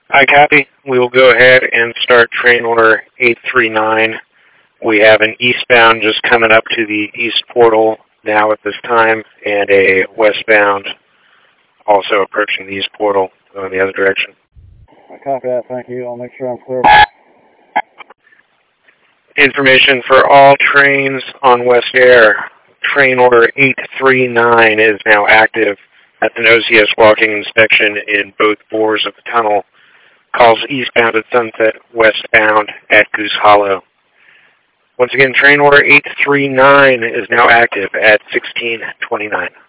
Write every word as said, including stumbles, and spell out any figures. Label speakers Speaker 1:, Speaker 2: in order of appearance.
Speaker 1: I copy. We will go ahead and start train order eight three nine. We have an eastbound just coming up to the east portal now at this time, and a westbound also approaching the east portal going the other direction.
Speaker 2: I copy that, thank you. I'll make sure I'm clear.
Speaker 1: Information for all trains on West Air. Train order eight three nine is now active at the N O C S walking inspection in both bores of the tunnel. Calls eastbound at Sunset, westbound at Goose Hollow. Once again, train order eight three nine is now active at sixteen twenty-nine.